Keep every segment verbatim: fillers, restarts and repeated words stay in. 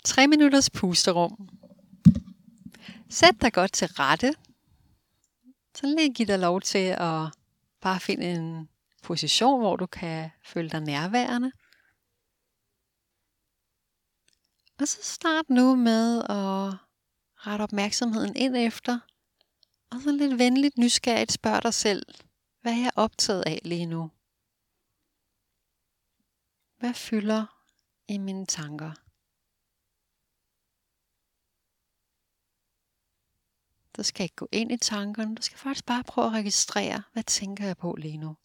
tre minutters pusterum. Sæt dig godt til rette. Så lige giv dig lov til at bare finde en position, hvor du kan føle dig nærværende. Og så start nu med at rette opmærksomheden ind efter. Og så lidt venligt nysgerrigt spørg dig selv, hvad er jeg optaget af lige nu? Hvad fylder i mine tanker? Du skal ikke gå ind i tankerne, du skal faktisk bare prøve at registrere, hvad tænker jeg på lige nu?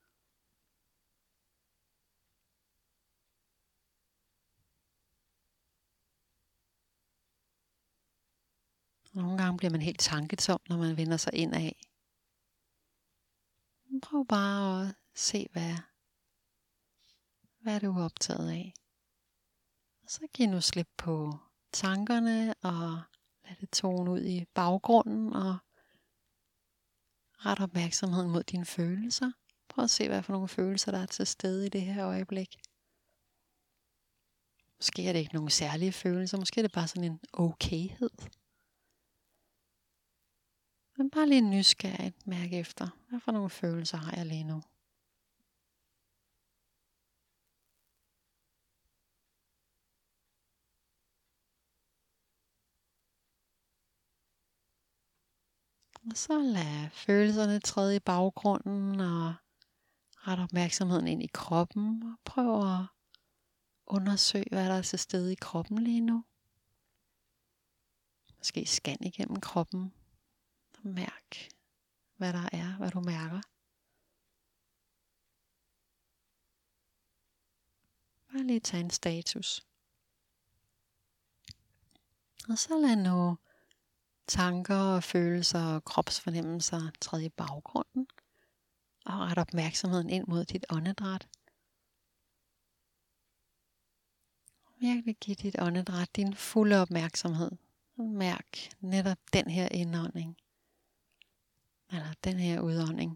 Nogle gange bliver man helt tanketom, når man vender sig indad. Prøv bare at se, hvad, hvad du er optaget af. Og så giv nu slip på tankerne og lad det tone ud i baggrunden og ret opmærksomheden mod dine følelser. Prøv at se, hvad for nogle følelser, der er til stede i det her øjeblik. Måske er det ikke nogen særlige følelser, måske er det bare sådan en okayhed. Men bare lige nysgerrigt mærke efter, hvad for nogle følelser har jeg lige nu. Og så lad følelserne træde i baggrunden og ret opmærksomheden ind i kroppen. Og prøv at undersøge, hvad der er til stede i kroppen lige nu. Måske scan igennem kroppen. Og mærk, hvad der er, hvad du mærker. Bare lige tage en status. Og så lad nu tanker og følelser og kropsfornemmelser træde i baggrunden. Og ret opmærksomheden ind mod dit åndedræt. Virkelig giv dit åndedræt din fulde opmærksomhed. Og mærk netop den her indånding. Eller den her udånding.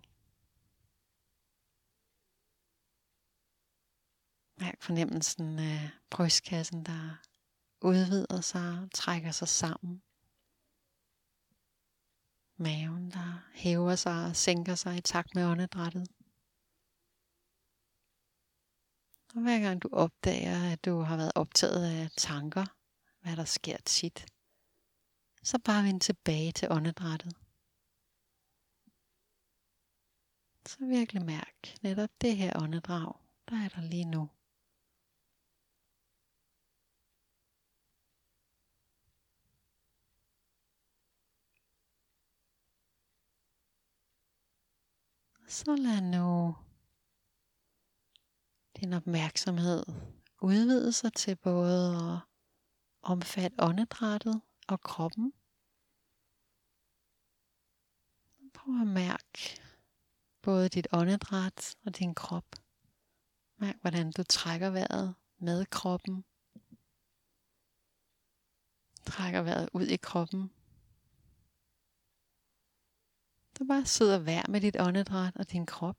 Mærk fornemmelsen af brystkassen, der udvider sig og trækker sig sammen. Maven, der hæver sig og sænker sig i takt med åndedrættet. Og hver gang du opdager, at du har været optaget af tanker, hvad der sker tit, så bare vend tilbage til åndedrættet. Så virkelig mærk netop det her åndedrag, der er der lige nu. Så lad nu din opmærksomhed udvide sig til både at omfatte åndedrættet og kroppen. Prøv at mærke både dit åndedræt og din krop. Mærk, hvordan du trækker vejret med kroppen. Trækker vejret ud i kroppen. Du bare sidder hver med dit åndedræt og din krop.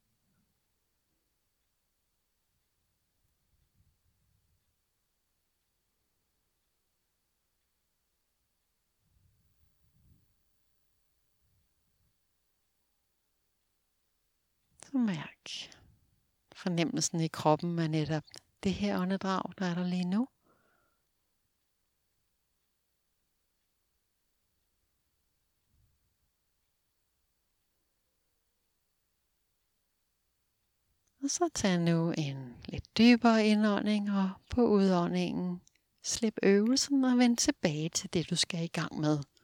Så mærk fornemmelsen i kroppen af netop det her åndedrag, der er der lige nu. Og så tag nu en lidt dybere indånding, og på udåndingen slip øvelsen og vend tilbage til det, du skal i gang med.